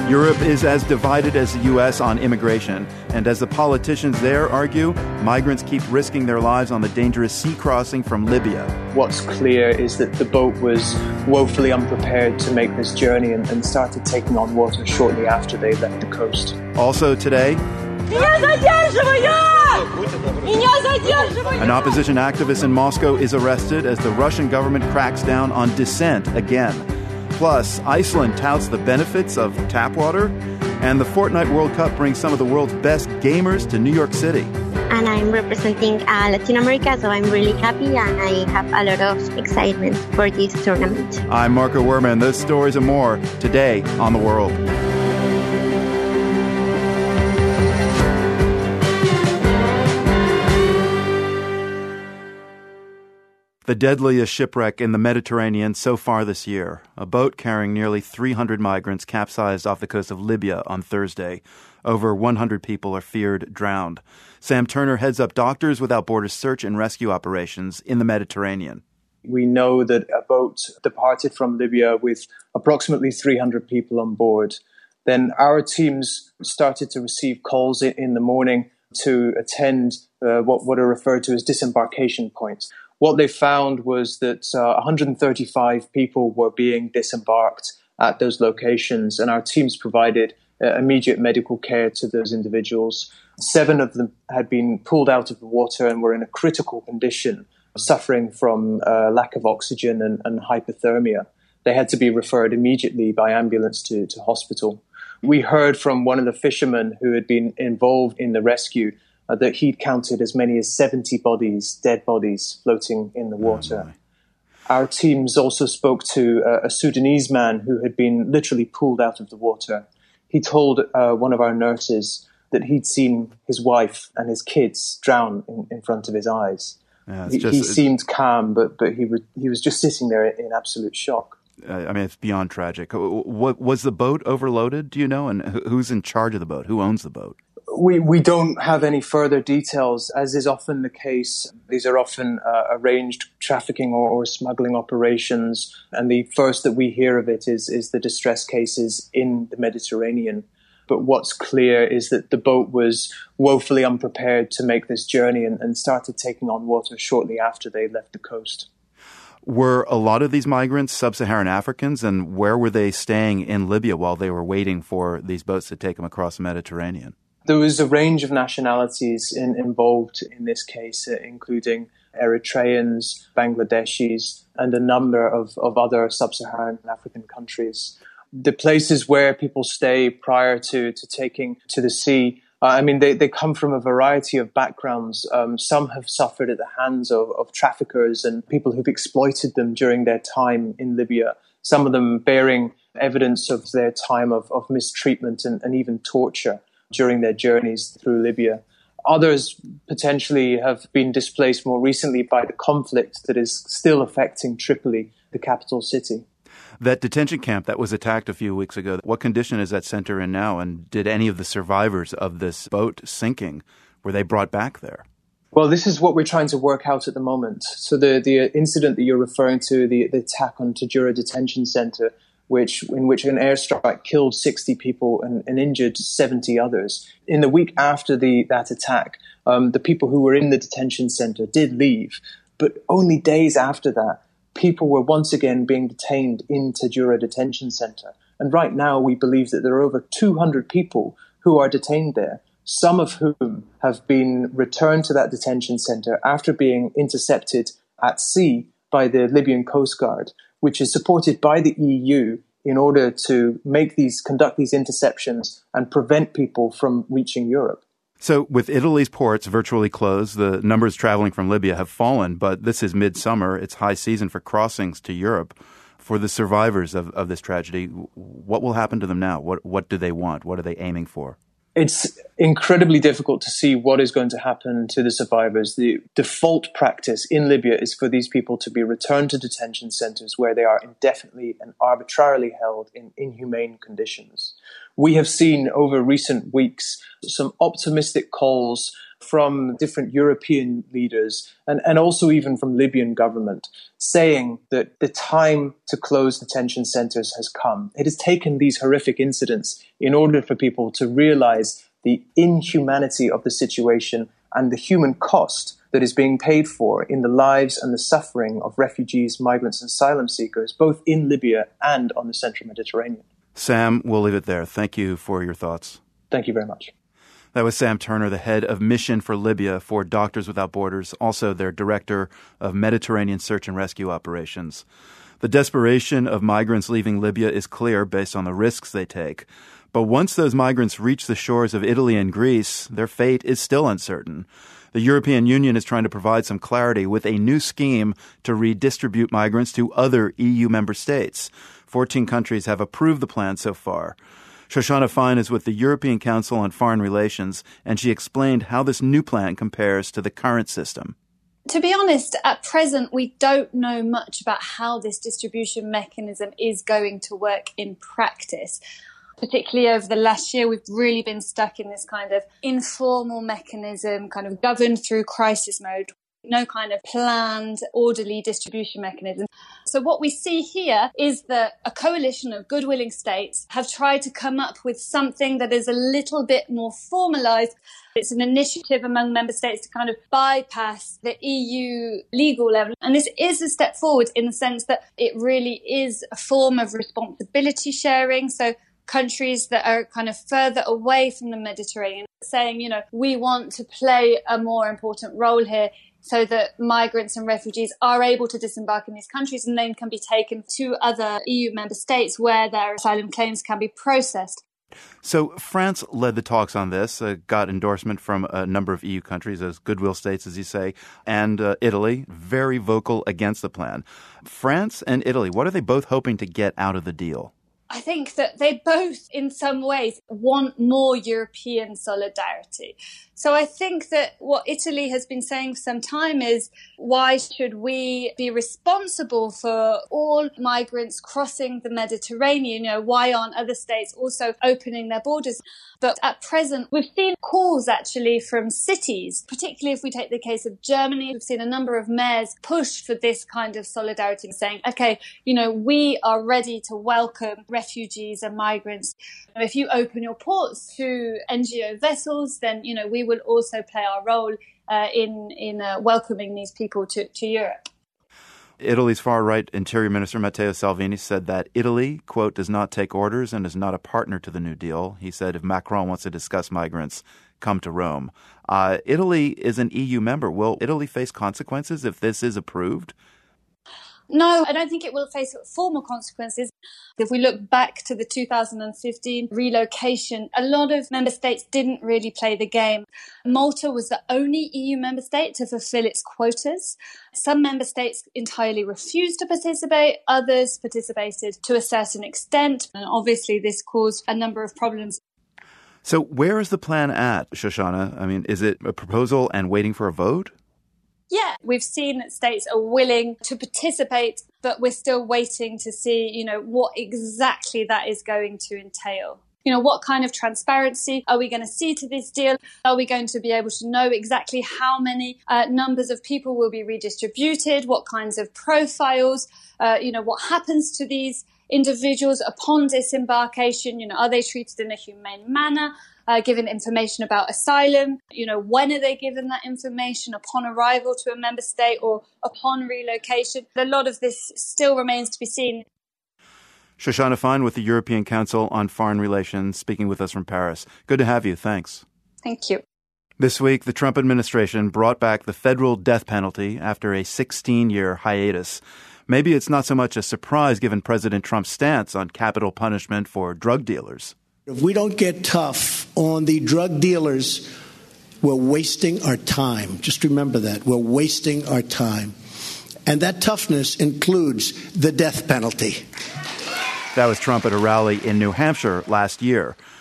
Europe is as divided as the U.S. on immigration, and as the politicians there argue, migrants keep risking their lives on the dangerous sea crossing from Libya. What's clear is that the boat was woefully unprepared to make this journey and started taking on water shortly after they left the coast. Also today, an opposition activist in Moscow is arrested as the Russian government cracks down on dissent again. Plus, Iceland touts the benefits of tap water, and the Fortnite World Cup brings some of the world's best gamers to New York City. And I'm representing Latin America, so I'm really happy and I have a lot of excitement for this tournament. I'm Marco Werman. Those stories and more today on The World. The deadliest shipwreck in the Mediterranean so far this year. A boat carrying nearly 300 migrants capsized off the coast of Libya on Thursday. Over 100 people are feared drowned. Sam Turner heads up Doctors Without Borders search and rescue operations in the Mediterranean. We know that a boat departed from Libya with approximately 300 people on board. Then our teams started to receive calls in the morning to attend what are referred to as disembarkation points. What they found was that 135 people were being disembarked at those locations, and our teams provided immediate medical care to those individuals. 7 of them had been pulled out of the water and were in a critical condition, suffering from lack of oxygen and hypothermia. They had to be referred immediately by ambulance to hospital. We heard from one of the fishermen who had been involved in the rescue that he'd counted as many as 70 dead bodies floating in the water. Our teams also spoke to a Sudanese man who had been literally pulled out of the water. He told one of our nurses that he'd seen his wife and his kids drown in front of his eyes. Yeah, he seemed calm, but he was just sitting there in absolute shock. I mean, it's beyond tragic. What, was the boat overloaded, do you know? And who's in charge of the boat? Who owns the boat? We don't have any further details, as is often the case. These are often arranged trafficking or smuggling operations, and the first that we hear of it is the distress cases in the Mediterranean. But what's clear is that the boat was woefully unprepared to make this journey and started taking on water shortly after they left the coast. Were a lot of these migrants sub-Saharan Africans, and where were they staying in Libya while they were waiting for these boats to take them across the Mediterranean? There was a range of nationalities involved in this case, including Eritreans, Bangladeshis, and a number of other sub-Saharan African countries. The places where people stay prior to taking to the sea, they come from a variety of backgrounds. Some have suffered at the hands of traffickers and people who've exploited them during their time in Libya, some of them bearing evidence of their time of mistreatment and even torture during their journeys through Libya. Others potentially have been displaced more recently by the conflict that is still affecting Tripoli, the capital city. That detention camp that was attacked a few weeks ago, what condition is that center in now? And did any of the survivors of this boat sinking, were they brought back there? Well, this is what we're trying to work out at the moment. So the incident that you're referring to, the attack on Tajura Detention Center, in which an airstrike killed 60 people and injured 70 others. In the week after that attack, the people who were in the detention center did leave, but only days after that, people were once again being detained in Tajura Detention Center. And right now, we believe that there are over 200 people who are detained there, some of whom have been returned to that detention center after being intercepted at sea by the Libyan Coast Guard, which is supported by the EU in order to conduct these interceptions and prevent people from reaching Europe. So with Italy's ports virtually closed, the numbers traveling from Libya have fallen, but this is midsummer. It's high season for crossings to Europe. For the survivors of this tragedy, what will happen to them now? What do they want? What are they aiming for? It's incredibly difficult to see what is going to happen to the survivors. The default practice in Libya is for these people to be returned to detention centers where they are indefinitely and arbitrarily held in inhumane conditions. We have seen over recent weeks some optimistic calls from different European leaders and also even from Libyan government saying that the time to close detention centers has come. It has taken these horrific incidents in order for people to realize the inhumanity of the situation and the human cost that is being paid for in the lives and the suffering of refugees, migrants, and asylum seekers, both in Libya and on the central Mediterranean. Sam, we'll leave it there. Thank you for your thoughts. Thank you very much. That was Sam Turner, the head of Mission for Libya for Doctors Without Borders, also their director of Mediterranean Search and Rescue Operations. The desperation of migrants leaving Libya is clear based on the risks they take. But once those migrants reach the shores of Italy and Greece, their fate is still uncertain. The European Union is trying to provide some clarity with a new scheme to redistribute migrants to other EU member states. 14 countries have approved the plan so far. Shoshana Fine is with the European Council on Foreign Relations, and she explained how this new plan compares to the current system. To be honest, at present, we don't know much about how this distribution mechanism is going to work in practice. Particularly over the last year, we've really been stuck in this kind of informal mechanism, kind of governed through crisis mode. No kind of planned, orderly distribution mechanism. So what we see here is that a coalition of good-willing states have tried to come up with something that is a little bit more formalized. It's an initiative among member states to kind of bypass the EU legal level. And this is a step forward in the sense that it really is a form of responsibility sharing. So countries that are kind of further away from the Mediterranean saying, we want to play a more important role here, so that migrants and refugees are able to disembark in these countries and then can be taken to other EU member states where their asylum claims can be processed. So France led the talks on this, got endorsement from a number of EU countries, as goodwill states, as you say, and Italy, very vocal against the plan. France and Italy, what are they both hoping to get out of the deal? I think that they both, in some ways, want more European solidarity. So I think that what Italy has been saying for some time is, why should we be responsible for all migrants crossing the Mediterranean? Why aren't other states also opening their borders? But at present, we've seen calls actually from cities, particularly if we take the case of Germany. We've seen a number of mayors push for this kind of solidarity, saying, okay, we are ready to welcome refugees and migrants. If you open your ports to NGO vessels, then, we will also play our role in welcoming these people to Europe. Italy's far-right Interior Minister Matteo Salvini said that Italy, quote, does not take orders and is not a partner to the New Deal. He said if Macron wants to discuss migrants, come to Rome. Italy is an EU member. Will Italy face consequences if this is approved? No, I don't think it will face formal consequences. If we look back to the 2015 relocation, a lot of member states didn't really play the game. Malta was the only EU member state to fulfill its quotas. Some member states entirely refused to participate. Others participated to a certain extent. And obviously this caused a number of problems. So where is the plan at, Shoshana? I mean, is it a proposal and waiting for a vote? Yeah, we've seen that states are willing to participate, but we're still waiting to see, what exactly that is going to entail. What kind of transparency are we going to see to this deal? Are we going to be able to know exactly how many numbers of people will be redistributed? What kinds of profiles? What happens to these individuals upon disembarkation? Are they treated in a humane manner? Given information about asylum? When are they given that information? Upon arrival to a member state or upon relocation? A lot of this still remains to be seen. Shoshana Fine with the European Council on Foreign Relations, speaking with us from Paris. Good to have you. Thanks. Thank you. This week, the Trump administration brought back the federal death penalty after a 16-year hiatus. Maybe it's not so much a surprise given President Trump's stance on capital punishment for drug dealers. If we don't get tough on the drug dealers, we're wasting our time. Just remember that. We're wasting our time. And that toughness includes the death penalty. That was Trump at a rally in New Hampshire last year.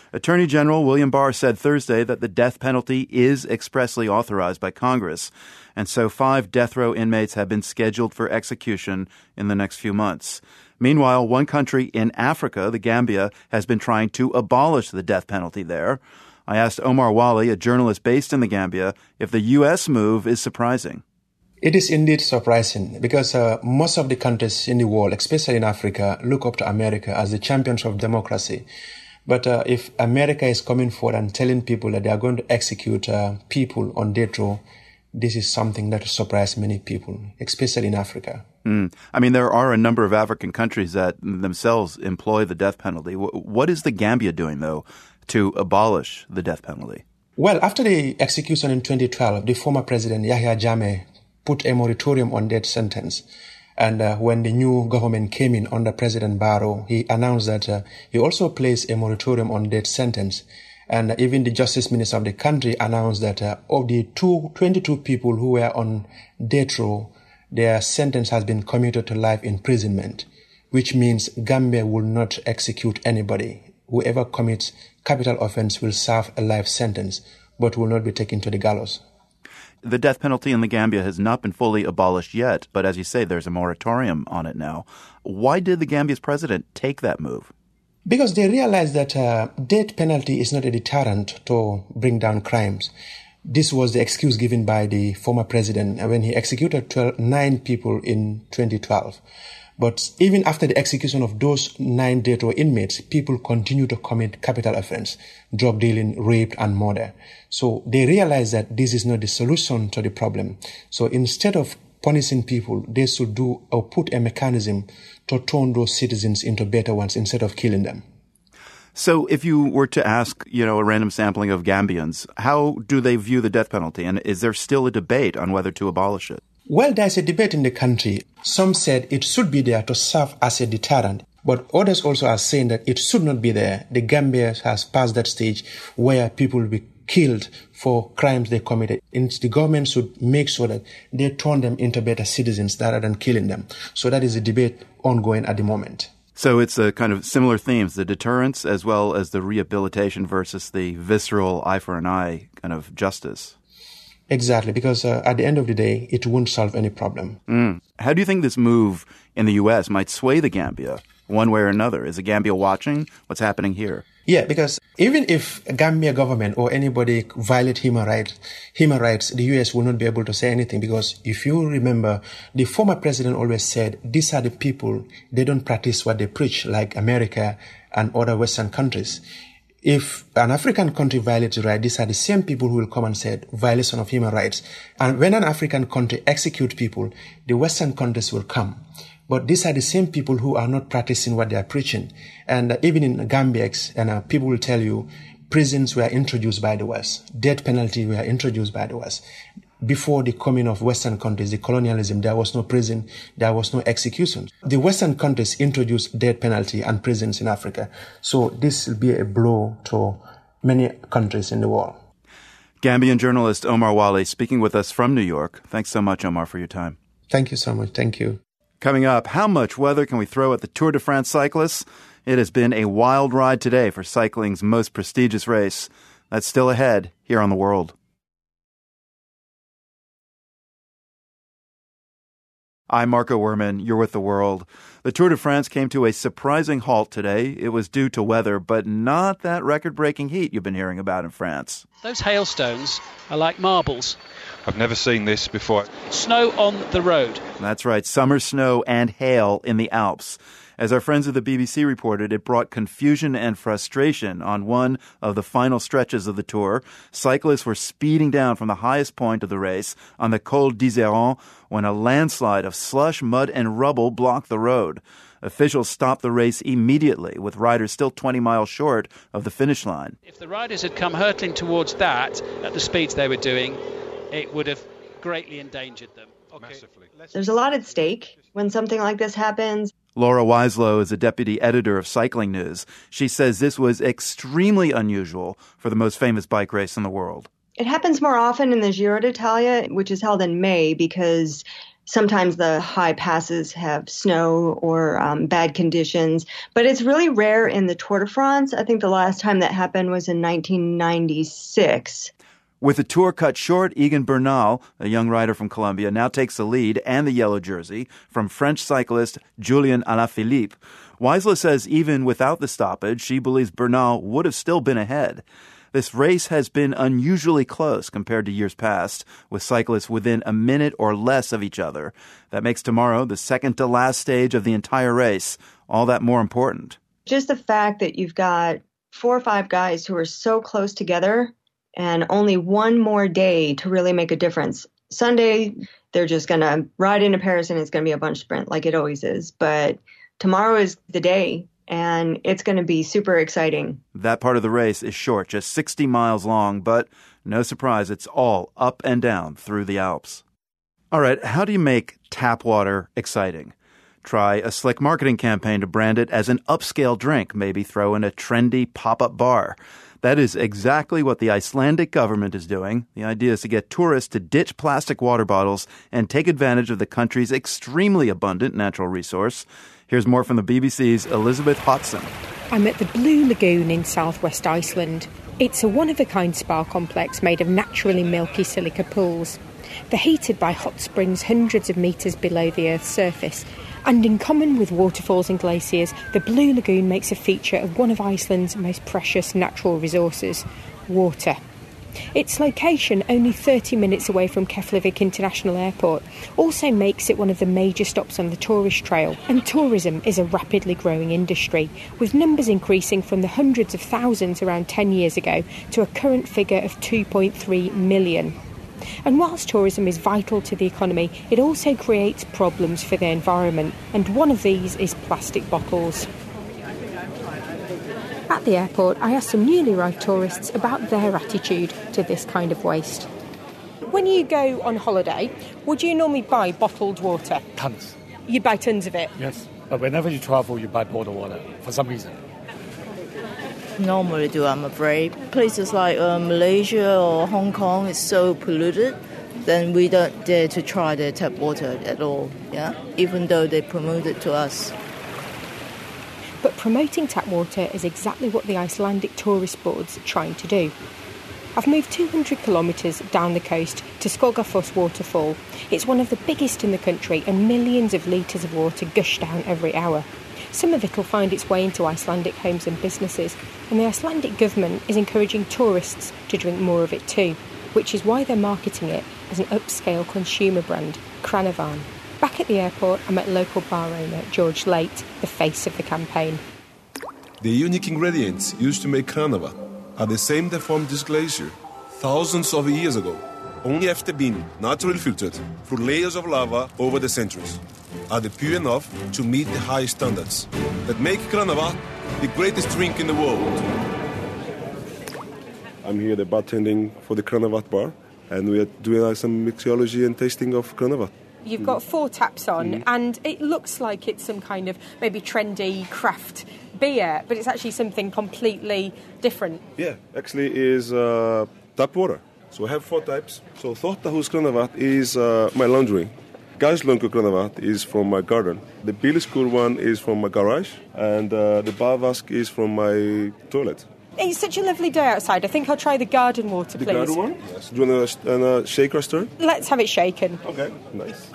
Attorney General William Barr said Thursday that the death penalty is expressly authorized by Congress, and so 5 death row inmates have been scheduled for execution in the next few months. Meanwhile, one country in Africa, the Gambia, has been trying to abolish the death penalty there. I asked Omar Wali, a journalist based in the Gambia, if the U.S. move is surprising. It is indeed surprising because most of the countries in the world, especially in Africa, look up to America as the champions of democracy. But if America is coming forward and telling people that they are going to execute people on death row, this is something that surprised many people, especially in Africa. I mean, there are a number of African countries that themselves employ the death penalty. What is the Gambia doing, though, to abolish the death penalty? Well, after the execution in 2012, the former president, Yahya Jammeh, put a moratorium on death sentence. And when the new government came in under President Barrow, he announced that he also placed a moratorium on death sentence. And even the justice minister of the country announced that of the 22 people who were on death row, their sentence has been commuted to life imprisonment, which means Gambia will not execute anybody. Whoever commits capital offense will serve a life sentence, but will not be taken to the gallows. The death penalty in the Gambia has not been fully abolished yet, but as you say, there's a moratorium on it now. Why did the Gambia's president take that move? Because they realized that death penalty is not a deterrent to bring down crimes. This was the excuse given by the former president when he executed 9 people in 2012. But even after the execution of those 9 death row inmates, people continue to commit capital offense, drug dealing, rape, and murder. So they realized that this is not the solution to the problem. So instead of punishing people, they should do or put a mechanism to turn those citizens into better ones instead of killing them. So if you were to ask, a random sampling of Gambians, how do they view the death penalty? And is there still a debate on whether to abolish it? Well, there's a debate in the country. Some said it should be there to serve as a deterrent, but others also are saying that it should not be there. The Gambia has passed that stage where people will be killed for crimes they committed. And the government should make sure that they turn them into better citizens rather than killing them. So that is a debate ongoing at the moment. So it's a kind of similar themes, the deterrence as well as the rehabilitation versus the visceral eye for an eye kind of justice. Exactly, because at the end of the day, it won't solve any problem. How do you think this move in the U.S. might sway the Gambia one way or another? Is the Gambia watching what's happening here? Yeah, because even if Gambia government or anybody violate human rights, the U.S. will not be able to say anything, because if you remember, the former president always said, these are the people, they don't practice what they preach, like America and other Western countries. If an African country violates the right, these are the same people who will come and say violation of human rights. And when an African country executes people, the Western countries will come. But these are the same people who are not practicing what they are preaching. And even in Gambia, people will tell you, prisons were introduced by the West. Death penalty were introduced by the West. Before the coming of Western countries, the colonialism, there was no prison, there was no execution. The Western countries introduced death penalty and prisons in Africa. So this will be a blow to many countries in the world. Gambian journalist Omar Wali speaking with us from New York. Thanks so much, Omar, for your time. Thank you so much. Thank you. Coming up, how much weather can we throw at the Tour de France cyclists? It has been a wild ride today for cycling's most prestigious race. That's still ahead here on The World. I'm Marco Werman. You're with The World. The Tour de France came to a surprising halt today. It was due to weather, but not that record-breaking heat you've been hearing about in France. Those hailstones are like marbles. I've never seen this before. Snow on the road. That's right, summer snow and hail in the Alps. As our friends at the BBC reported, it brought confusion and frustration on one of the final stretches of the Tour. Cyclists were speeding down from the highest point of the race on the Col d'Iseran when a landslide of slush, mud, and rubble blocked the road. Officials stopped the race immediately, with riders still 20 miles short of the finish line. If the riders had come hurtling towards that at the speeds they were doing, it would have greatly endangered them. Massively. There's a lot at stake when something like this happens. Laura Weislow is a deputy editor of Cycling News. She says this was extremely unusual for the most famous bike race in the world. It happens more often in the Giro d'Italia, which is held in May, because Sometimes the high passes have snow or bad conditions, but it's really rare in the Tour de France. I think the last time that happened was in 1996. With the Tour cut short, Egan Bernal, a young rider from Colombia, now takes the lead and the yellow jersey from French cyclist Julien Alaphilippe. Weisler says even without the stoppage, she believes Bernal would have still been ahead. This race has been unusually close compared to years past, with cyclists within a minute or less of each other. That makes tomorrow, the second to last stage of the entire race, all that more important. Just the fact that you've got 4 or 5 guys who are so close together and only one more day to really make a difference. Sunday, they're just going to ride into Paris and it's going to be a bunch sprint like it always is. But tomorrow is the day, and it's going to be super exciting. That part of the race is short, just 60 miles long, but no surprise, it's all up and down through the Alps. All right, how do you make tap water exciting? Try a slick marketing campaign to brand it as an upscale drink, maybe throw in a trendy pop-up bar. That is exactly what the Icelandic government is doing. The idea is to get tourists to ditch plastic water bottles and take advantage of the country's extremely abundant natural resource. Here's more from the BBC's Elizabeth Hodson. I'm at the Blue Lagoon in southwest Iceland. It's a one-of-a-kind spa complex made of naturally milky silica pools. They're heated by hot springs hundreds of metres below the Earth's surface. And in common with waterfalls and glaciers, the Blue Lagoon makes a feature of one of Iceland's most precious natural resources, water. Its location, only 30 minutes away from Keflavik International Airport, also makes it one of the major stops on the tourist trail. And tourism is a rapidly growing industry, with numbers increasing from the hundreds of thousands around 10 years ago to a current figure of 2.3 million. And whilst tourism is vital to the economy, it also creates problems for the environment, and one of these is plastic bottles. At the airport, I asked some newly arrived tourists about their attitude to this kind of waste. When you go on holiday, would you normally buy bottled water? Tons. You buy tons of it? Yes, but whenever you travel, you buy bottled water for some reason. Normally do, I'm afraid. Places like Malaysia or Hong Kong is so polluted, then we don't dare to try their tap water at all, yeah, even though they promote it to us. But promoting tap water is exactly what the Icelandic Tourist Board's are trying to do. I've moved 200 kilometres down the coast to Skogafoss waterfall. It's one of the biggest in the country, and millions of litres of water gush down every hour. Some of it will find its way into Icelandic homes and businesses, and the Icelandic government is encouraging tourists to drink more of it too, which is why they're marketing it as an upscale consumer brand, Kranavan. Back at the airport, I met local bar owner George Late, the face of the campaign. The unique ingredients used to make Kranavan are the same that formed this glacier thousands of years ago, only after being naturally filtered through layers of lava over the centuries. Are they pure enough to meet the high standards that make Kranavan the greatest drink in the world? I'm here bartending for the Kranavan bar, and we are doing some mixology and tasting of Kranavan. You've got 4 taps on, and it looks like it's some kind of maybe trendy craft beer, but it's actually something completely different. Yeah, actually it is tap water. So I have 4 types. So Þvottahús Kranavan is my laundry. Gæslungur Kranavan is from my garden. The Bílskúr one is from my garage, and the Baðvask is from my toilet. It's such a lovely day outside. I think I'll try the garden water, please. The garden one? Yes. Do you want a shaker stir? Let's have it shaken. Okay, nice.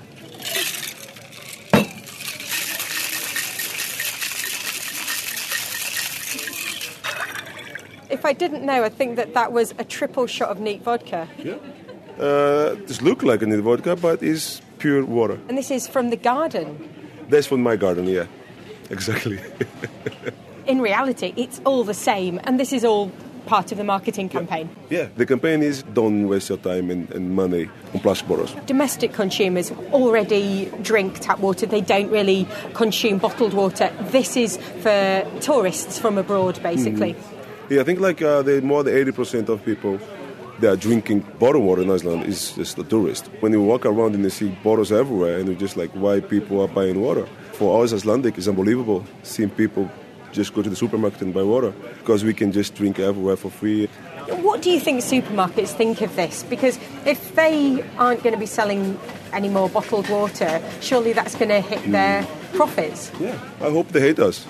If I didn't know, I'd think that was a triple shot of neat vodka. Yeah. This looks like a neat vodka, but it's pure water. And this is from the garden? That's from my garden, yeah. Exactly. In reality, it's all the same, and this is all part of the marketing campaign. Yeah, the campaign is don't waste your time and money on plastic bottles. Domestic consumers already drink tap water. They don't really consume bottled water. This is for tourists from abroad, basically. Yeah, I think more than 80% of people that are drinking bottled water in Iceland is just the tourist. When you walk around and you see bottles everywhere, and you're just like, why people are buying water? For us Icelandic, it's unbelievable seeing people just go to the supermarket and buy water, because we can just drink everywhere for free. What do you think supermarkets think of this? Because if they aren't going to be selling any more bottled water, surely that's going to hit their profits. Yeah, I hope they hate us.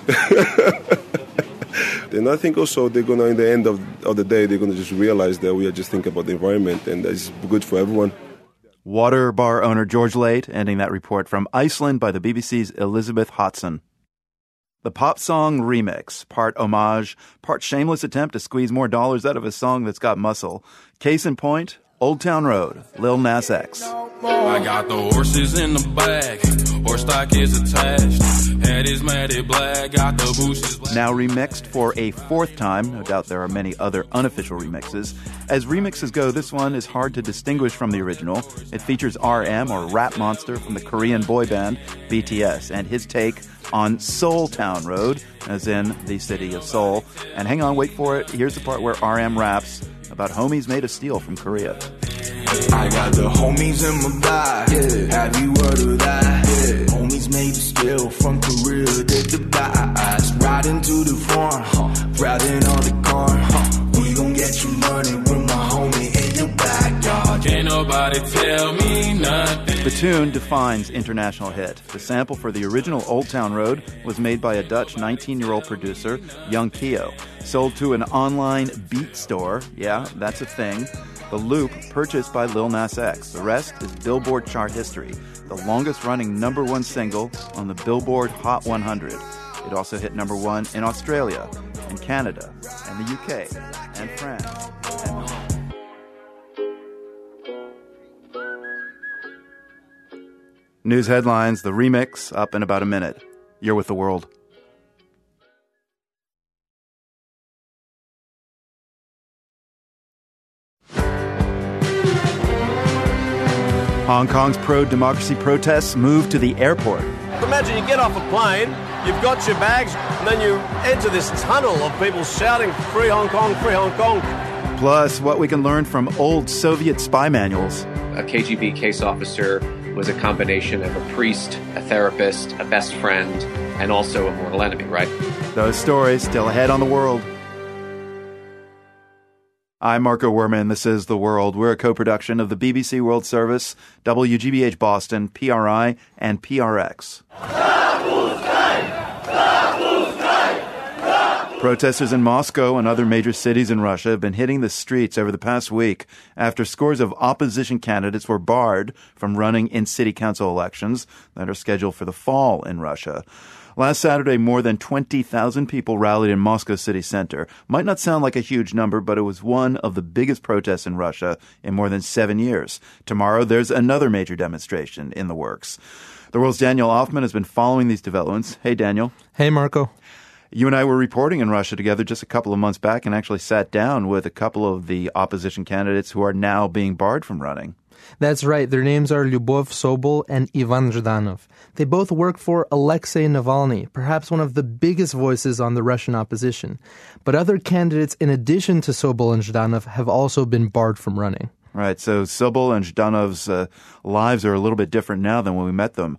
And I think also they're going to, in the end of the day, they're going to just realize that we are just thinking about the environment and that's good for everyone. Water bar owner George Late ending that report from Iceland by the BBC's Elizabeth Hodson. The pop song remix, part homage, part shameless attempt to squeeze more dollars out of a song that's got muscle. Case in point, Old Town Road, Lil Nas X. I got the horses in the bag, horse stock is attached. Head is matted black, got the bushes black. Now remixed for a fourth time. No doubt there are many other unofficial remixes. As remixes go, this one is hard to distinguish from the original. It features RM, or Rap Monster, from the Korean boy band BTS, and his take on Seoul Town Road, as in the city of Seoul. And hang on, wait for it. Here's the part where RM raps about homies made of steel from Korea. I got the homies in my bag. Yeah. Have you heard of that? Yeah. Homies made of steel from Korea. Did the blast. Riding to the farm. Riding on the car. We gon' get you money with my homie in your backyard. Can't nobody tell me nothing. The tune defines international hit. The sample for the original Old Town Road was made by a Dutch 19-year-old producer, Young Keo. Sold to an online beat store. Yeah, that's a thing. The loop purchased by Lil Nas X. The rest is Billboard chart history. The longest-running #1 single on the Billboard Hot 100. It also hit #1 in Australia, and Canada, and the UK, and France, and News headlines, the remix, up in about a minute. You're with The World. Hong Kong's pro-democracy protests moved to the airport. Imagine you get off a plane, you've got your bags, and then you enter this tunnel of people shouting, "Free Hong Kong, free Hong Kong." Plus, what we can learn from old Soviet spy manuals. A KGB case officer was a combination of a priest, a therapist, a best friend, and also a mortal enemy, right? Those stories still ahead on The World. I'm Marco Werman. This is The World. We're a co-production of the BBC World Service, WGBH Boston, PRI, and PRX. Protesters in Moscow and other major cities in Russia have been hitting the streets over the past week after scores of opposition candidates were barred from running in city council elections that are scheduled for the fall in Russia. Last Saturday, more than 20,000 people rallied in Moscow city center. Might not sound like a huge number, but it was one of the biggest protests in Russia in more than 7 years. Tomorrow, there's another major demonstration in the works. The World's Daniel Hoffman has been following these developments. Hey, Daniel. Hey, Marco. You and I were reporting in Russia together just a couple of months back and actually sat down with a couple of the opposition candidates who are now being barred from running. That's right. Their names are Lyubov Sobol and Ivan Zhdanov. They both work for Alexei Navalny, perhaps one of the biggest voices on the Russian opposition. But other candidates, in addition to Sobol and Zhdanov, have also been barred from running. Right. So Sobol and Zhdanov's lives are a little bit different now than when we met them.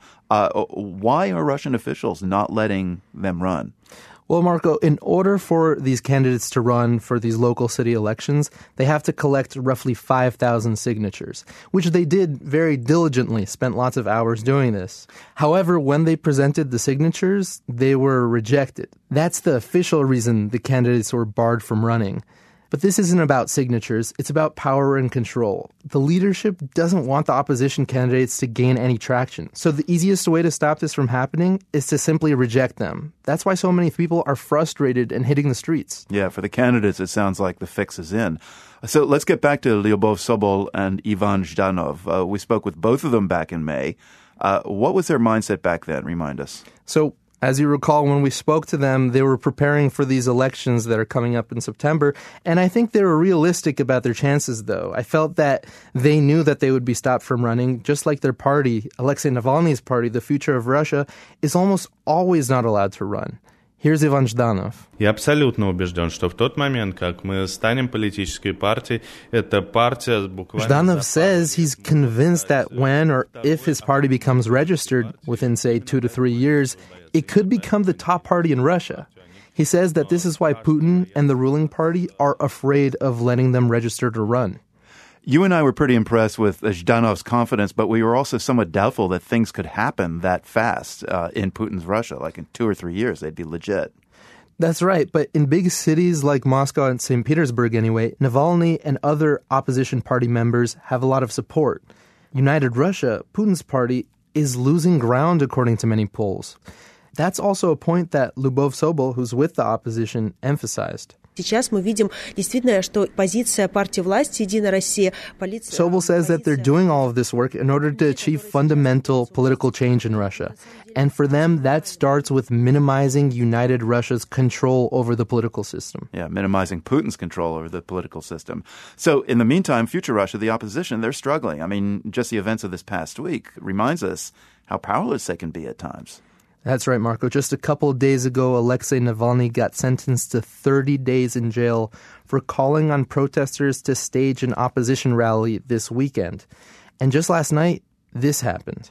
Why are Russian officials not letting them run? Well, Marco, in order for these candidates to run for these local city elections, they have to collect roughly 5,000 signatures, which they did very diligently, spent lots of hours doing this. However, when they presented the signatures, they were rejected. That's the official reason the candidates were barred from running. But this isn't about signatures, it's about power and control. The leadership doesn't want the opposition candidates to gain any traction. So the easiest way to stop this from happening is to simply reject them. That's why so many people are frustrated and hitting the streets. Yeah, for the candidates, it sounds like the fix is in. So let's get back to Lyubov Sobol and Ivan Zhdanov. We spoke with both of them back in May. What was their mindset back then? Remind us. So, as you recall, when we spoke to them, they were preparing for these elections that are coming up in September, and I think they were realistic about their chances, though. I felt that they knew that they would be stopped from running, just like their party, Alexei Navalny's party, the Future of Russia, is almost always not allowed to run. Here's Ivan Zhdanov. Я абсолютно убежден, что в тот момент, как мы станем политической партией, эта партия буквально... Zhdanov says he's convinced that when or if his party becomes registered within, say, 2 to 3 years, it could become the top party in Russia. He says that this is why Putin and the ruling party are afraid of letting them register to run. You and I were pretty impressed with Zhdanov's confidence, but we were also somewhat doubtful that things could happen that fast in Putin's Russia. Like in 2 or 3 years, they'd be legit. That's right, but in big cities like Moscow and St. Petersburg anyway, Navalny and other opposition party members have a lot of support. United Russia, Putin's party, is losing ground according to many polls. That's also a point that Lyubov Sobol, who's with the opposition, emphasized. Sobol says that they're doing all of this work in order to achieve fundamental political change in Russia. And for them, that starts with minimizing United Russia's control over the political system. Yeah, minimizing Putin's control over the political system. So in the meantime, Future Russia, the opposition, they're struggling. I mean, just the events of this past week reminds us how powerless they can be at times. That's right, Marco. Just a couple of days ago, Alexei Navalny got sentenced to 30 days in jail for calling on protesters to stage an opposition rally this weekend. And just last night, this happened.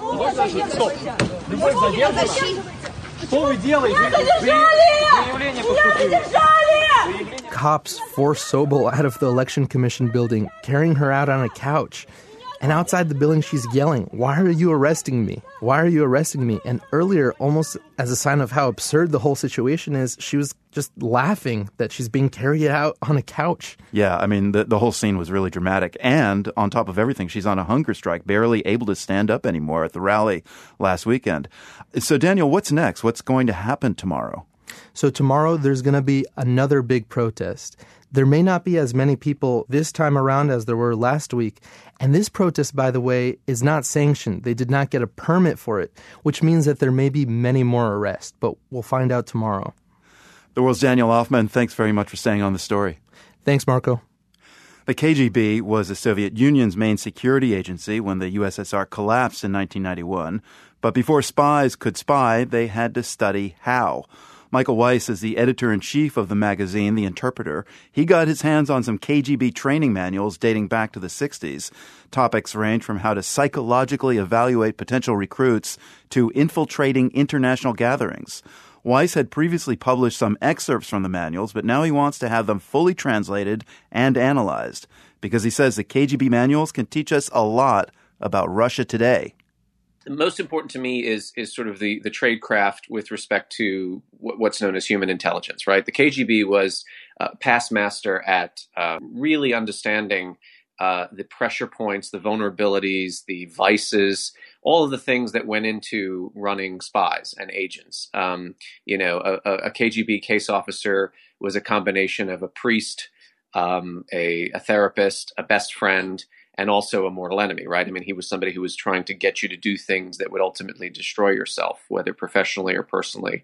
Cops forced Sobol out of the Election Commission building, carrying her out on a couch. And outside the building, she's yelling, "Why are you arresting me? Why are you arresting me?" And earlier, almost as a sign of how absurd the whole situation is, she was just laughing that she's being carried out on a couch. Yeah, I mean, the whole scene was really dramatic. And on top of everything, she's on a hunger strike, barely able to stand up anymore at the rally last weekend. So, Daniel, what's next? What's going to happen tomorrow? So tomorrow, there's going to be another big protest. There may not be as many people this time around as there were last week. And this protest, by the way, is not sanctioned. They did not get a permit for it, which means that there may be many more arrests. But we'll find out tomorrow. The World's Daniel Hoffman, thanks very much for staying on the story. Thanks, Marco. The KGB was the Soviet Union's main security agency when the USSR collapsed in 1991. But before spies could spy, they had to study how. Michael Weiss is the editor-in-chief of the magazine, The Interpreter. He got his hands on some KGB training manuals dating back to the 60s. Topics range from how to psychologically evaluate potential recruits to infiltrating international gatherings. Weiss had previously published some excerpts from the manuals, but now he wants to have them fully translated and analyzed, because he says the KGB manuals can teach us a lot about Russia today. Most important to me is sort of the tradecraft with respect to what's known as human intelligence, right? The KGB was past master at really understanding the pressure points, the vulnerabilities, the vices, all of the things that went into running spies and agents. A KGB case officer was a combination of a priest, a therapist, a best friend, and also a mortal enemy, right? I mean, he was somebody who was trying to get you to do things that would ultimately destroy yourself, whether professionally or personally.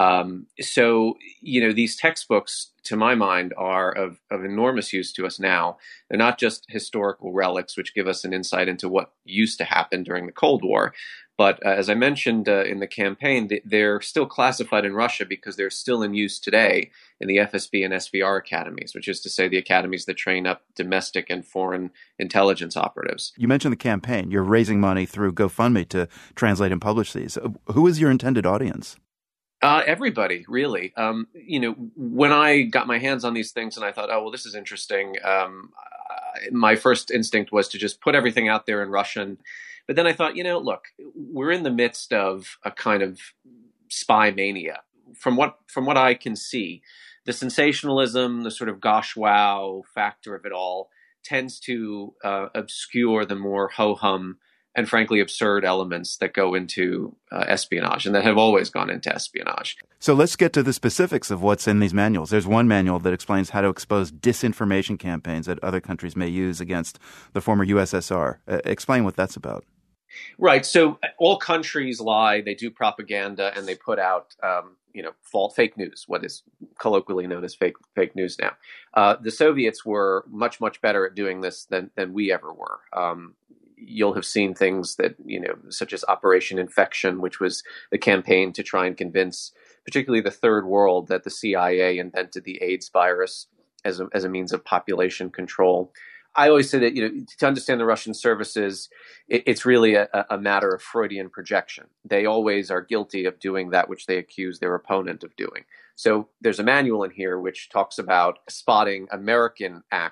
These textbooks, to my mind, are of enormous use to us now. They're not just historical relics, which give us an insight into what used to happen during the Cold War. But as I mentioned in the campaign, they're still classified in Russia because they're still in use today in the FSB and SVR academies, which is to say the academies that train up domestic and foreign intelligence operatives. You mentioned the campaign. You're raising money through GoFundMe to translate and publish these. Who is your intended audience? Everybody, really. When I got my hands on these things and I thought, oh, well, this is interesting, my first instinct was to just put everything out there in Russian. But then I thought, look, we're in the midst of a kind of spy mania. From what I can see, the sensationalism, the sort of gosh wow factor of it all tends to obscure the more ho-hum and frankly absurd elements that go into espionage and that have always gone into espionage. So let's get to the specifics of what's in these manuals. There's one manual that explains how to expose disinformation campaigns that other countries may use against the former USSR. Explain what that's about. Right. So all countries lie, they do propaganda, and they put out, fake news, what is colloquially known as fake news now. The Soviets were much, much better at doing this than we ever were. You'll have seen things that, such as Operation Infection, which was the campaign to try and convince particularly the third world that the CIA invented the AIDS virus as a means of population control. I always say that, to understand the Russian services, it's really a matter of Freudian projection. They always are guilty of doing that which they accuse their opponent of doing. So there's a manual in here which talks about spotting American acts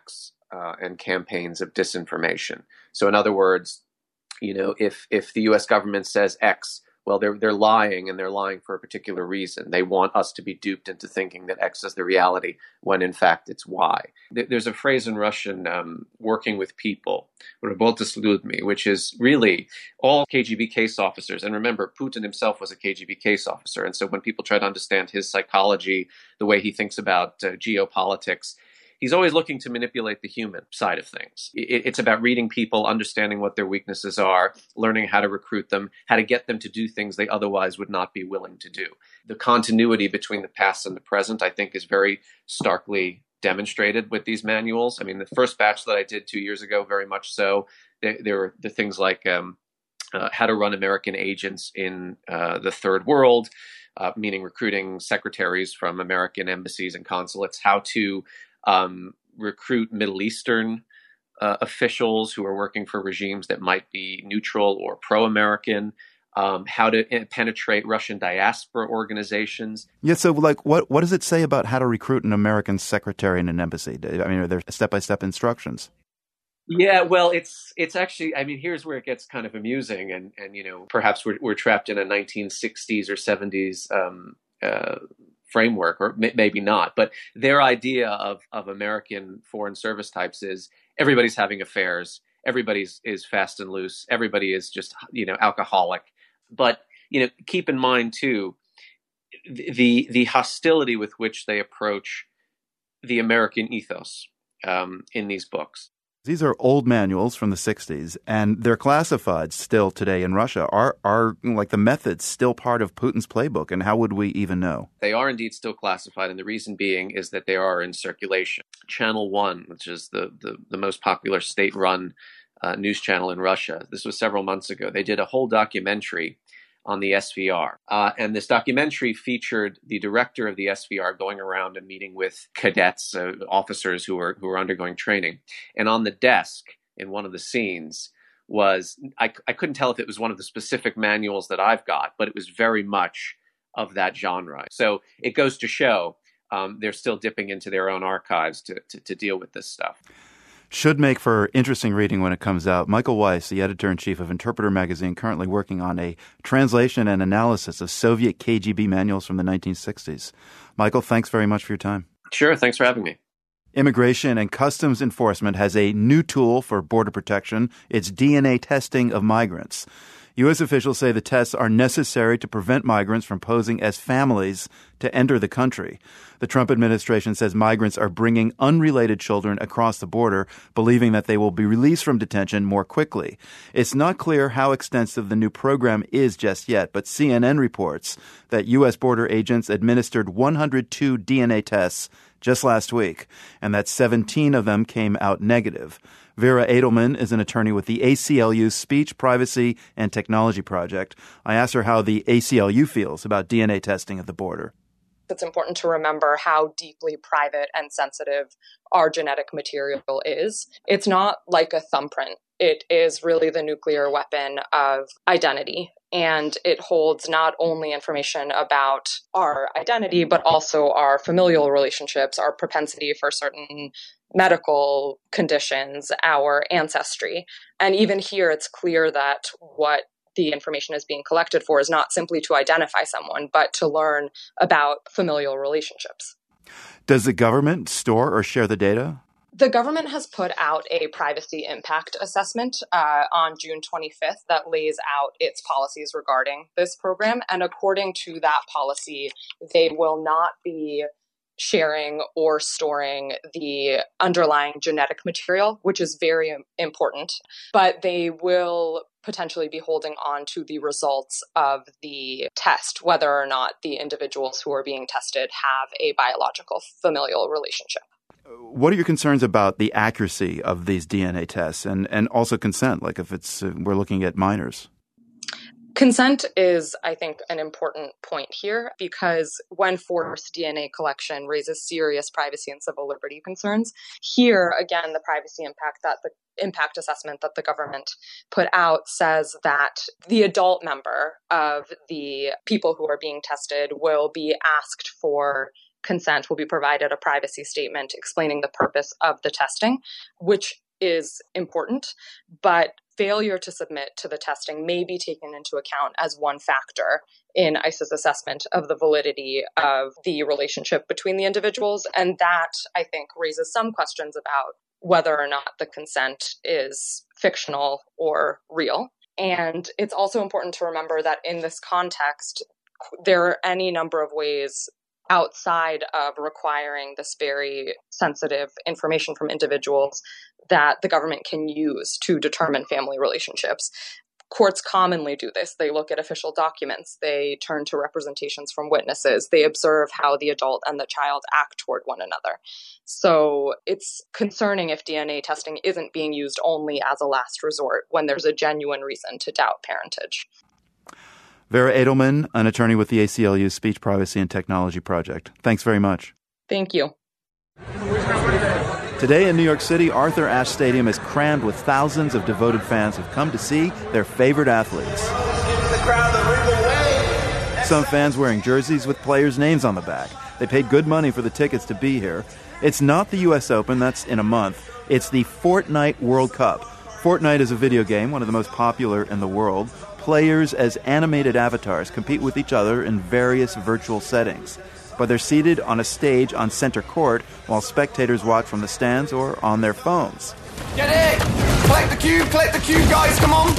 and campaigns of disinformation. So in other words, if the U.S. government says X, well, they're lying, and they're lying for a particular reason. They want us to be duped into thinking that X is the reality when in fact it's Y. There's a phrase in Russian, working with people, работать с людьми, which is really all KGB case officers. And remember, Putin himself was a KGB case officer. And so when people try to understand his psychology, the way he thinks about geopolitics, he's always looking to manipulate the human side of things. It's about reading people, understanding what their weaknesses are, learning how to recruit them, how to get them to do things they otherwise would not be willing to do. The continuity between the past and the present, I think, is very starkly demonstrated with these manuals. I mean, the first batch that I did 2 years ago, very much so, there were the things like how to run American agents in the third world, meaning recruiting secretaries from American embassies and consulates, how to recruit Middle Eastern officials who are working for regimes that might be neutral or pro-American, how to penetrate Russian diaspora organizations. Yeah, so what does it say about how to recruit an American secretary in an embassy? I mean, are there step-by-step instructions? Yeah, well, it's actually, I mean, here's where it gets kind of amusing, and perhaps we're trapped in a 1960s or 70s framework, or maybe not, but their idea of American foreign service types is everybody's having affairs, everybody is fast and loose, everybody is just alcoholic. But keep in mind too the hostility with which they approach the American ethos in these books. These are old manuals from the 60s, and they're classified still today in Russia. Are like the methods still part of Putin's playbook, and how would we even know? They are indeed still classified, and the reason being is that they are in circulation. Channel One, which is the most popular state-run news channel in Russia, this was several months ago. They did a whole documentary on the SVR. And this documentary featured the director of the SVR going around and meeting with cadets, officers who are undergoing training. And on the desk in one of the scenes was, I couldn't tell if it was one of the specific manuals that I've got, but it was very much of that genre. So it goes to show they're still dipping into their own archives to deal with this stuff. Should make for interesting reading when it comes out. Michael Weiss, the editor-in-chief of Interpreter magazine, currently working on a translation and analysis of Soviet KGB manuals from the 1960s. Michael, thanks very much for your time. Sure, thanks for having me. Immigration and Customs Enforcement has a new tool for border protection. It's DNA testing of migrants. U.S. officials say the tests are necessary to prevent migrants from posing as families to enter the country. The Trump administration says migrants are bringing unrelated children across the border, believing that they will be released from detention more quickly. It's not clear how extensive the new program is just yet, but CNN reports that U.S. border agents administered 102 DNA tests just last week, and that 17 of them came out negative. Vera Edelman is an attorney with the ACLU's Speech, Privacy, and Technology Project. I asked her how the ACLU feels about DNA testing at the border. It's important to remember how deeply private and sensitive our genetic material is. It's not like a thumbprint. It is really the nuclear weapon of identity. And it holds not only information about our identity, but also our familial relationships, our propensity for certain medical conditions, our ancestry. And even here, it's clear that what the information is being collected for is not simply to identify someone, but to learn about familial relationships. Does the government store or share the data? The government has put out a privacy impact assessment on June 25th that lays out its policies regarding this program. And according to that policy, they will not be sharing or storing the underlying genetic material, which is very important, but they will potentially be holding on to the results of the test, whether or not the individuals who are being tested have a biological familial relationship. What are your concerns about the accuracy of these DNA tests and also consent, like if it's we're looking at minors? Consent is, I think, an important point here because when forced DNA collection raises serious privacy and civil liberty concerns. Here, again, the privacy impact assessment that the government put out says that the adult member of the people who are being tested will be asked for consent will be provided a privacy statement explaining the purpose of the testing, which is important, but failure to submit to the testing may be taken into account as one factor in ICE's assessment of the validity of the relationship between the individuals. And that, I think, raises some questions about whether or not the consent is fictional or real. And it's also important to remember that in this context, there are any number of ways outside of requiring this very sensitive information from individuals that the government can use to determine family relationships. Courts commonly do this. They look at official documents. They turn to representations from witnesses. They observe how the adult and the child act toward one another. So it's concerning if DNA testing isn't being used only as a last resort when there's a genuine reason to doubt parentage. Vera Edelman, an attorney with the ACLU's Speech Privacy and Technology Project. Thanks very much. Thank you. Today in New York City, Arthur Ashe Stadium is crammed with thousands of devoted fans who've come to see their favorite athletes. Some fans wearing jerseys with players' names on the back. They paid good money for the tickets to be here. It's not the U.S. Open, that's in a month. It's the Fortnite World Cup. Fortnite is a video game, one of the most popular in the world. Players as animated avatars compete with each other in various virtual settings. But they're seated on a stage on center court while spectators watch from the stands or on their phones. Get it! Collect the cube, guys, come on!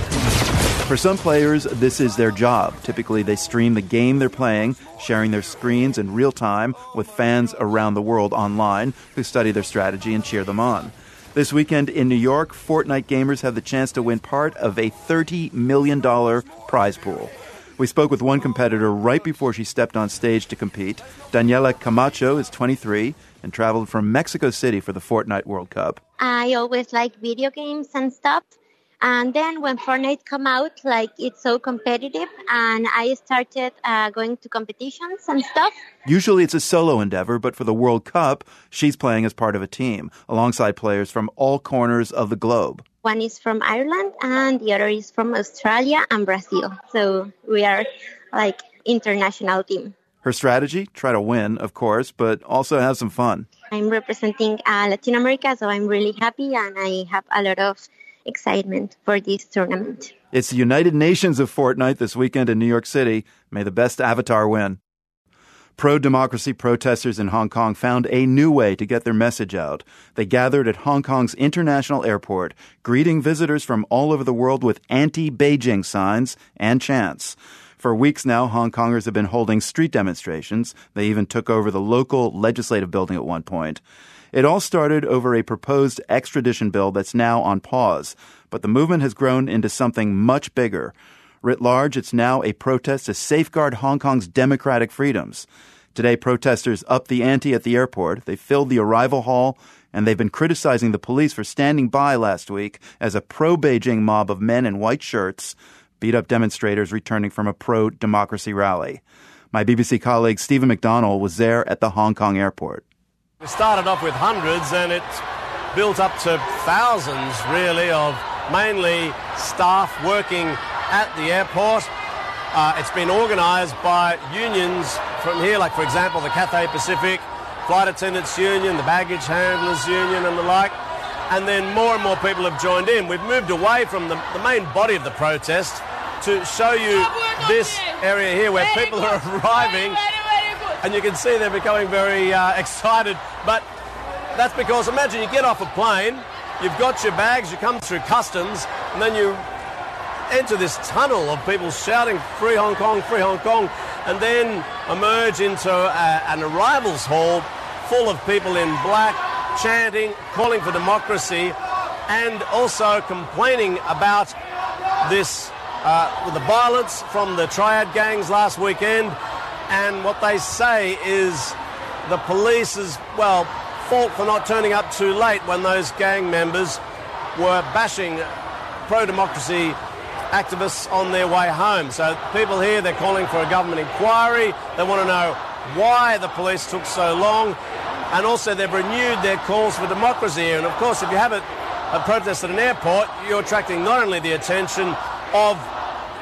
For some players, this is their job. Typically, they stream the game they're playing, sharing their screens in real time with fans around the world online who study their strategy and cheer them on. This weekend in New York, Fortnite gamers have the chance to win part of a $30 million prize pool. We spoke with one competitor right before she stepped on stage to compete. Daniela Camacho is 23 and traveled from Mexico City for the Fortnite World Cup. I always like video games and stuff. And then when Fortnite come out, it's so competitive, and I started going to competitions and stuff. Usually it's a solo endeavor, but for the World Cup, she's playing as part of a team, alongside players from all corners of the globe. One is from Ireland, and the other is from Australia and Brazil. So we are international team. Her strategy? Try to win, of course, but also have some fun. I'm representing Latin America, so I'm really happy, and I have a lot of excitement for this tournament. It's the United Nations of Fortnite this weekend in New York City. May the best avatar win. Pro-democracy protesters in Hong Kong found a new way to get their message out. They gathered at Hong Kong's international airport, greeting visitors from all over the world with anti-Beijing signs and chants. For weeks now, Hong Kongers have been holding street demonstrations. They even took over the local legislative building at one point. It all started over a proposed extradition bill that's now on pause, but the movement has grown into something much bigger. Writ large, it's now a protest to safeguard Hong Kong's democratic freedoms. Today, protesters upped the ante at the airport. They filled the arrival hall, and they've been criticizing the police for standing by last week as a pro-Beijing mob of men in white shirts beat up demonstrators returning from a pro-democracy rally. My BBC colleague Stephen McDonnell was there at the Hong Kong airport. It started off with hundreds, and it built up to thousands, really, of mainly staff working at the airport. It's been organised by unions from here, like, for example, the Cathay Pacific Flight Attendants Union, the Baggage Handlers Union and the like. And then more and more people have joined in. We've moved away from the main body of the protest to show you this area here where people are arriving. And you can see they're becoming very excited. But that's because, imagine you get off a plane, you've got your bags, you come through customs, and then you enter this tunnel of people shouting, "Free Hong Kong, free Hong Kong," and then emerge into an arrivals hall full of people in black, chanting, calling for democracy, and also complaining about this, the violence from the Triad gangs last weekend. And what they say is the police's, fault for not turning up too late when those gang members were bashing pro-democracy activists on their way home. So people here, they're calling for a government inquiry. They want to know why the police took so long. And also they've renewed their calls for democracy here. And of course, if you have a protest at an airport, you're attracting not only the attention of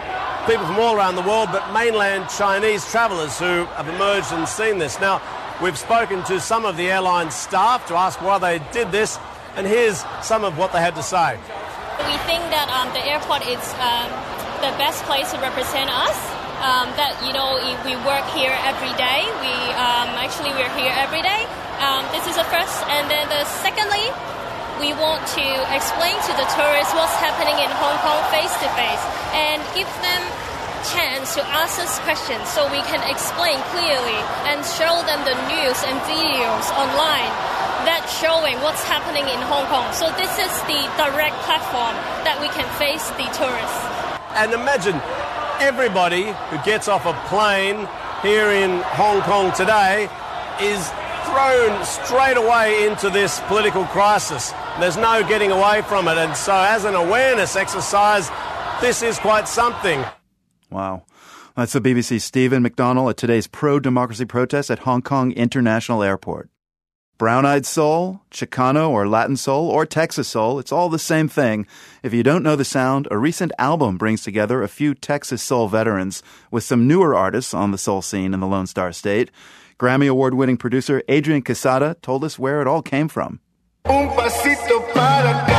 people from all around the world, but mainland Chinese travellers who have emerged and seen this. Now, we've spoken to some of the airline staff to ask why they did this, and here's some of what they had to say. We think that the airport is the best place to represent us. That, you know, we work here every day. We're here every day. This is the first. And then secondly, we want to explain to the tourists what's happening in Hong Kong face to face and give them chance to ask us questions so we can explain clearly and show them the news and videos online that showing what's happening in Hong Kong. So this is the direct platform that we can face the tourists. And imagine everybody who gets off a plane here in Hong Kong today is thrown straight away into this political crisis. There's no getting away from it. And so as an awareness exercise, this is quite something. Wow. That's the BBC's Stephen McDonnell at today's pro-democracy protest at Hong Kong International Airport. Brown-eyed soul, Chicano or Latin soul, or Texas soul, it's all the same thing. If you don't know the sound, a recent album brings together a few Texas soul veterans with some newer artists on the soul scene in the Lone Star State. Grammy Award-winning producer Adrian Quesada told us where it all came from. Un pasito para acá,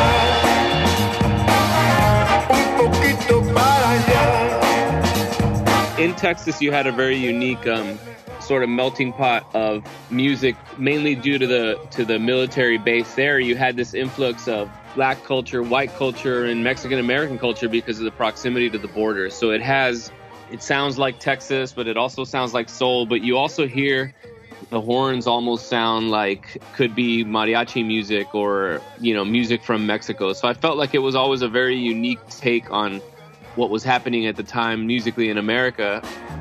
un poquito para allá. In Texas, you had a very unique sort of melting pot of music, mainly due to the military base there. You had this influx of black culture, white culture, and Mexican American culture because of the proximity to the border. So it sounds like Texas, but it also sounds like soul. But you also hear the horns almost sound like could be mariachi music or, you know, music from Mexico. So I felt like it was always a very unique take on what was happening at the time musically in America.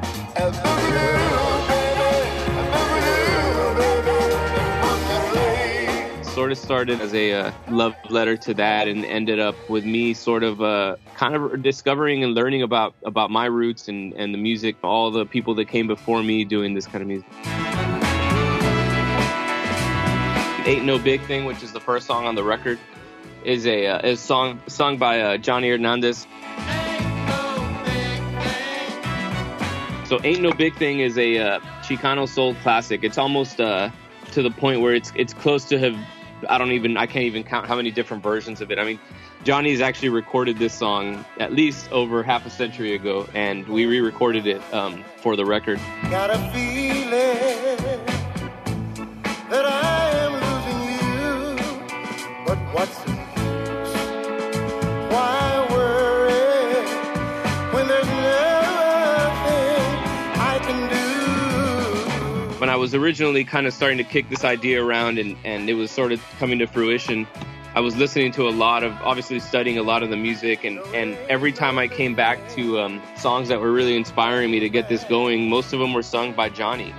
Sort of started as a love letter to that and ended up with me sort of kind of discovering and learning about my roots and the music, all the people that came before me doing this kind of music. Ain't No Big Thing, which is the first song on the record, is a song sung by Johnny Hernandez. So Ain't No Big Thing is a Chicano soul classic. It's almost to the point where it's close to have, I can't even count how many different versions of it. I mean, Johnny's actually recorded this song at least over half a century ago, and we re-recorded it for the record. Got a feeling that I am losing you, but what's the use? Why worry when there's nothing I can do? When I was originally kind of starting to kick this idea around and it was sort of coming to fruition, I was listening to obviously studying a lot of the music, and every time I came back to songs that were really inspiring me to get this going, most of them were sung by Johnny.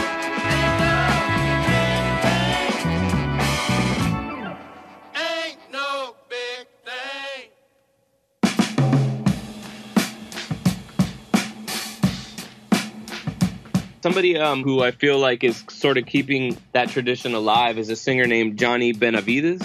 Somebody who I feel like is sort of keeping that tradition alive is a singer named Johnny Benavides.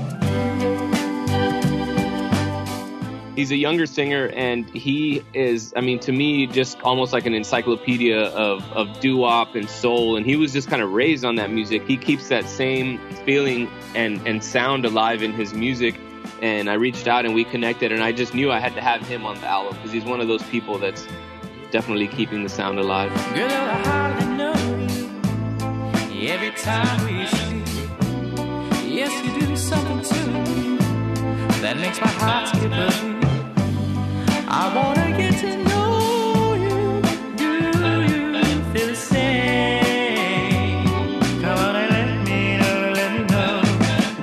He's a younger singer, and he is, I mean, to me, just almost like an encyclopedia of doo-wop and soul, and he was just kind of raised on that music. He keeps that same feeling and sound alive in his music, and I reached out and we connected, and I just knew I had to have him on the album because he's one of those people that's definitely keeping the sound alive. Girl, I hardly know you. Every time we see, yes, you do something to me that makes my heart skip a beat. I wanna get to know you. Do you feel the same? Come on and let me know.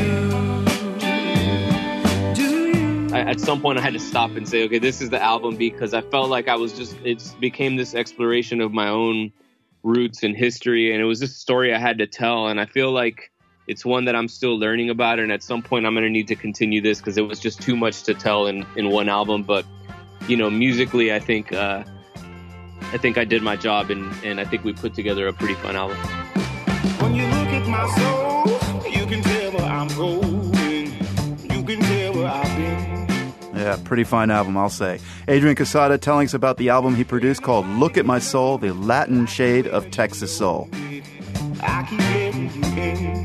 Do you? At some point I had to stop and say, okay, this is the album, because I felt like it became this exploration of my own roots and history, and it was this story I had to tell, and I feel like it's one that I'm still learning about, and at some point I'm going to need to continue this because it was just too much to tell in one album. But, you know, musically, I think I did my job, and I think we put together a pretty fun album. When you look at my soul, you can tell where I'm going. You can tell where I've been. Yeah, Yeah, pretty fine album, I'll say. Adrian Quesada telling us about the album he produced called Look at My Soul, the Latin shade of Texas soul. I keep letting you in.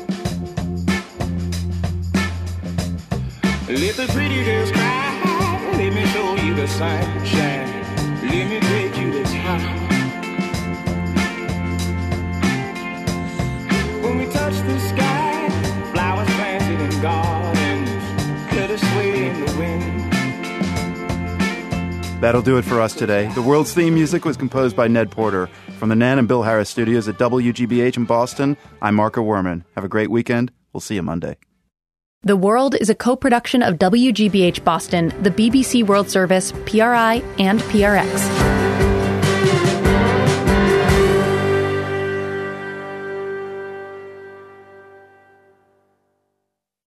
Let the pretty girls cry. Let me show you the sunshine. Let me take you to town. When we touch the sky, flowers planted in gardens, let us sway in the wind. That'll do it for us today. The world's theme music was composed by Ned Porter. From the Nan and Bill Harris studios at WGBH in Boston, I'm Marco Werman. Have a great weekend. We'll see you Monday. The World is a co-production of WGBH Boston, the BBC World Service, PRI, and PRX.